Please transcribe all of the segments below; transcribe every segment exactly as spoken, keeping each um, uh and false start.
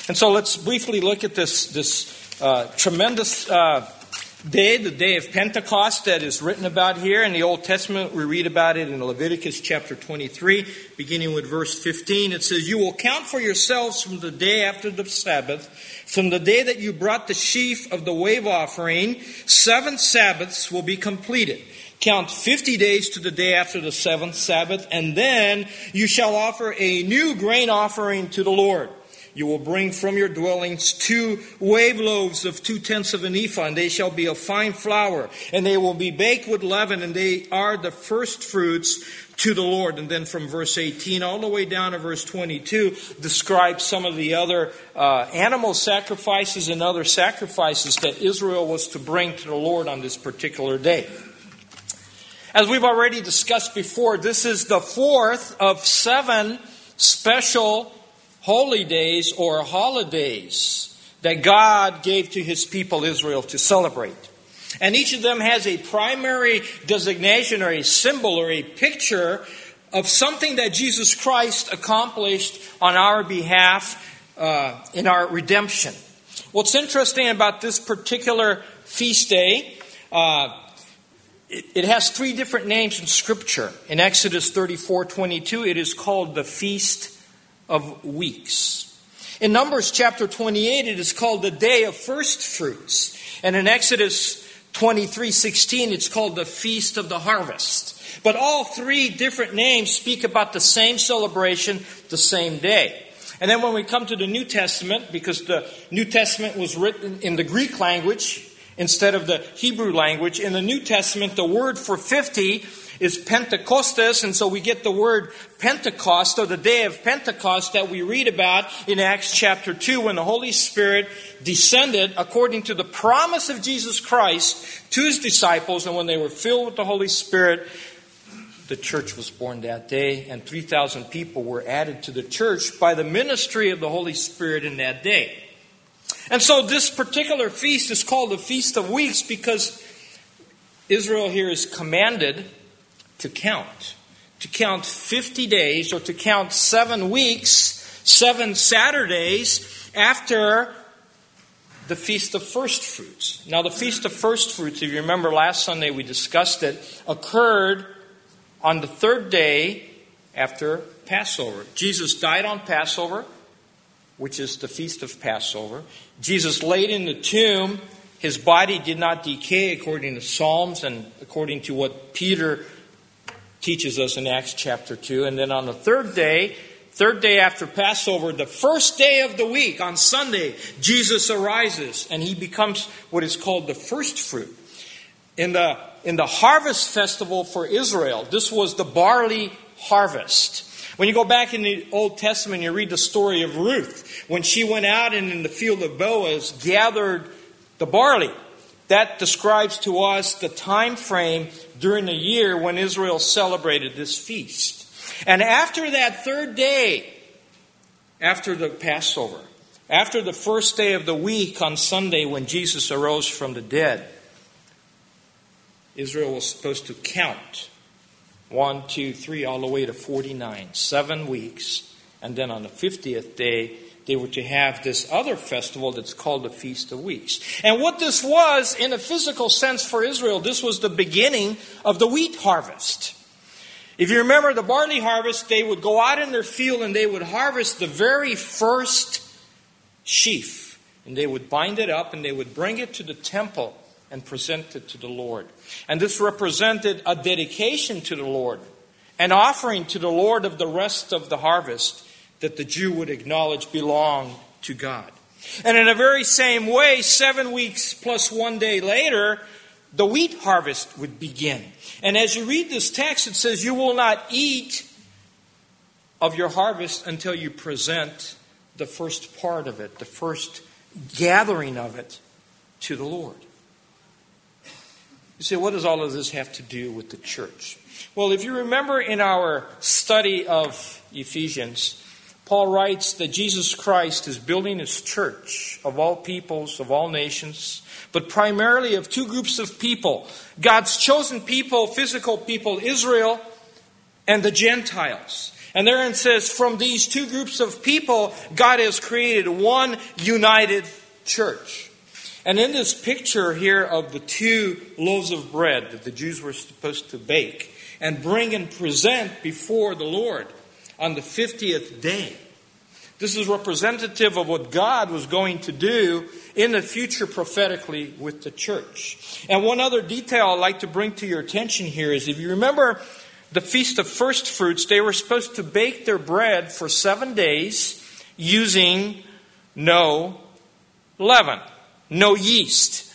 And so let's briefly look at this, this uh, tremendous uh, day, the day of Pentecost that is written about here. In the Old Testament, we read about it in Leviticus chapter twenty-three, beginning with verse fifteen. It says, "You will count for yourselves from the day after the Sabbath, from the day that you brought the sheaf of the wave offering, seven Sabbaths will be completed. Count fifty days to the day after the seventh Sabbath, and then you shall offer a new grain offering to the Lord. You will bring from your dwellings two wave loaves of two-tenths of an ephah, and they shall be of fine flour, and they will be baked with leaven, and they are the first fruits to the Lord." And then from verse eighteen all the way down to verse twenty-two describes some of the other uh, animal sacrifices and other sacrifices that Israel was to bring to the Lord on this particular day. As we've already discussed before, this is the fourth of seven special holy days or holidays that God gave to His people Israel to celebrate. And each of them has a primary designation or a symbol or a picture of something that Jesus Christ accomplished on our behalf uh, in our redemption. What's interesting about this particular feast day, uh, it, it has three different names in Scripture. In Exodus thirty-four twenty-two, it is called the Feast of Weeks. In Numbers chapter twenty-eight, it is called the Day of First Fruits. And in Exodus twenty-three sixteen, it's called the Feast of the Harvest. But all three different names speak about the same celebration, the same day. And then when we come to the New Testament, because the New Testament was written in the Greek language instead of the Hebrew language, in the New Testament, the word for fifty is Pentecostes, and so we get the word Pentecost, or the day of Pentecost, that we read about in Acts chapter two, when the Holy Spirit descended according to the promise of Jesus Christ to His disciples, and when they were filled with the Holy Spirit, the church was born that day, and three thousand people were added to the church by the ministry of the Holy Spirit in that day. And so this particular feast is called the Feast of Weeks because Israel here is commanded to count. To count fifty days, or to count seven weeks, seven Saturdays after the Feast of First Fruits. Now the Feast of First Fruits, if you remember last Sunday we discussed it, occurred on the third day after Passover. Jesus died on Passover, which is the Feast of Passover. Jesus laid in the tomb. His body did not decay according to Psalms and according to what Peter teaches us in Acts chapter two. And then on the third day, third day after Passover, the first day of the week, on Sunday, Jesus arises and He becomes what is called the first fruit. In the, in the harvest festival for Israel, this was the barley harvest. When you go back in the Old Testament, you read the story of Ruth. When she went out and in the field of Boaz gathered the barley. That describes to us the time frame during the year when Israel celebrated this feast. And after that third day, after the Passover, after the first day of the week on Sunday when Jesus arose from the dead, Israel was supposed to count one, two, three, all the way to forty-nine, seven weeks. And then on the fiftieth day, they were to have this other festival that's called the Feast of Weeks. And what this was, in a physical sense for Israel, this was the beginning of the wheat harvest. If you remember the barley harvest, they would go out in their field and they would harvest the very first sheaf. And they would bind it up and they would bring it to the temple and present it to the Lord. And this represented a dedication to the Lord, an offering to the Lord of the rest of the harvest that the Jew would acknowledge belonged to God. And in a very same way, seven weeks plus one day later, the wheat harvest would begin. And as you read this text, it says, "You will not eat of your harvest until you present the first part of it, the first gathering of it to the Lord." You say, what does all of this have to do with the church? Well, if you remember in our study of Ephesians, Paul writes that Jesus Christ is building His church of all peoples, of all nations, but primarily of two groups of people. God's chosen people, physical people, Israel, and the Gentiles. And therein says, from these two groups of people, God has created one united church. And in this picture here of the two loaves of bread that the Jews were supposed to bake and bring and present before the Lord on the fiftieth day, this is representative of what God was going to do in the future prophetically with the church. And one other detail I'd like to bring to your attention here is, if you remember the Feast of First Fruits, they were supposed to bake their bread for seven days using no leaven, no yeast.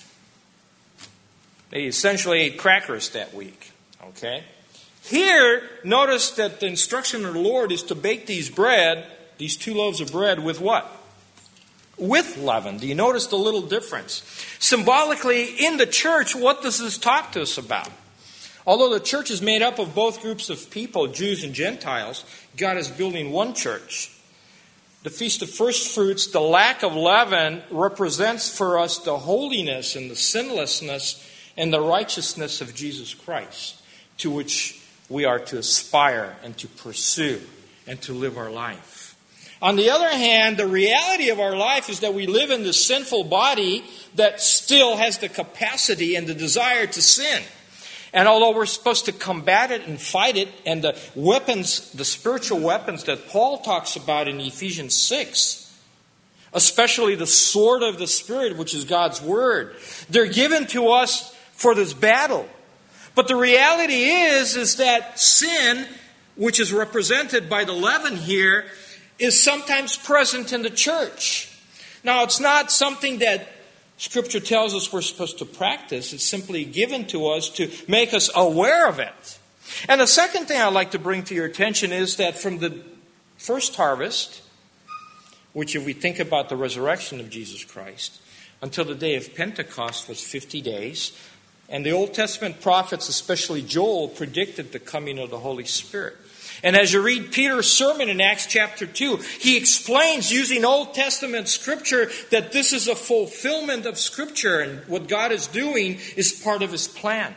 They essentially ate crackers that week. Okay? Here, notice that the instruction of the Lord is to bake these bread, these two loaves of bread, with what? With leaven. Do you notice the little difference? Symbolically, in the church, what does this talk to us about? Although the church is made up of both groups of people, Jews and Gentiles, God is building one church. The Feast of First Fruits, the lack of leaven, represents for us the holiness and the sinlessness and the righteousness of Jesus Christ, to which we are to aspire and to pursue and to live our life. On the other hand, the reality of our life is that we live in this sinful body that still has the capacity and the desire to sin. And although we're supposed to combat it and fight it, and the weapons, the spiritual weapons that Paul talks about in Ephesians six, especially the sword of the Spirit, which is God's Word, they're given to us for this battle. But the reality is, is that sin, which is represented by the leaven here, is sometimes present in the church. Now, it's not something that Scripture tells us we're supposed to practice. It's simply given to us to make us aware of it. And the second thing I'd like to bring to your attention is that from the first harvest, which if we think about the resurrection of Jesus Christ, until the day of Pentecost was fifty days, and the Old Testament prophets, especially Joel, predicted the coming of the Holy Spirit. And as you read Peter's sermon in Acts chapter two, he explains using Old Testament Scripture that this is a fulfillment of Scripture, and what God is doing is part of His plan.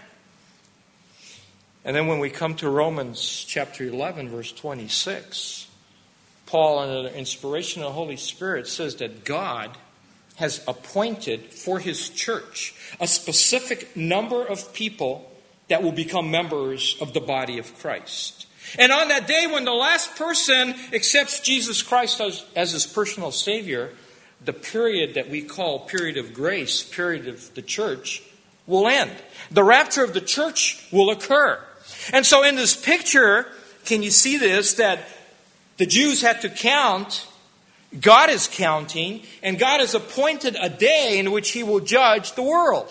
And then when we come to Romans chapter eleven, verse twenty-six, Paul, under the inspiration of the Holy Spirit, says that God has appointed for His church a specific number of people that will become members of the body of Christ. And on that day when the last person accepts Jesus Christ as, as his personal Savior, the period that we call period of grace, period of the church, will end. The rapture of the church will occur. And so in this picture, can you see this, that the Jews had to count, God is counting, and God has appointed a day in which He will judge the world.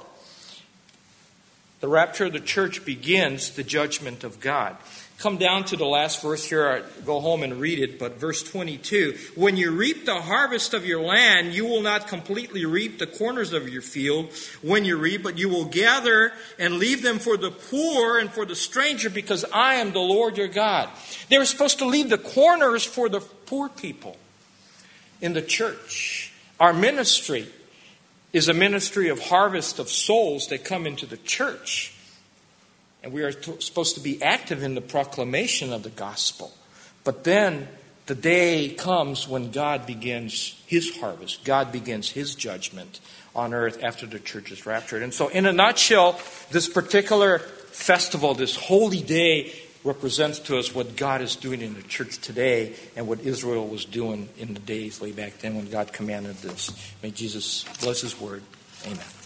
The rapture of the church begins the judgment of God. Come down to the last verse here. Go home and read it. But verse twenty-two, when you reap the harvest of your land, you will not completely reap the corners of your field when you reap, but you will gather and leave them for the poor and for the stranger, because I am the Lord your God. They were supposed to leave the corners for the poor people in the church. Our ministry is a ministry of harvest of souls that come into the church. And we are t- supposed to be active in the proclamation of the gospel. But then the day comes when God begins His harvest. God begins His judgment on earth after the church is raptured. And so in a nutshell, this particular festival, this holy day, represents to us what God is doing in the church today and what Israel was doing in the days way back then when God commanded this. May Jesus bless His word. Amen.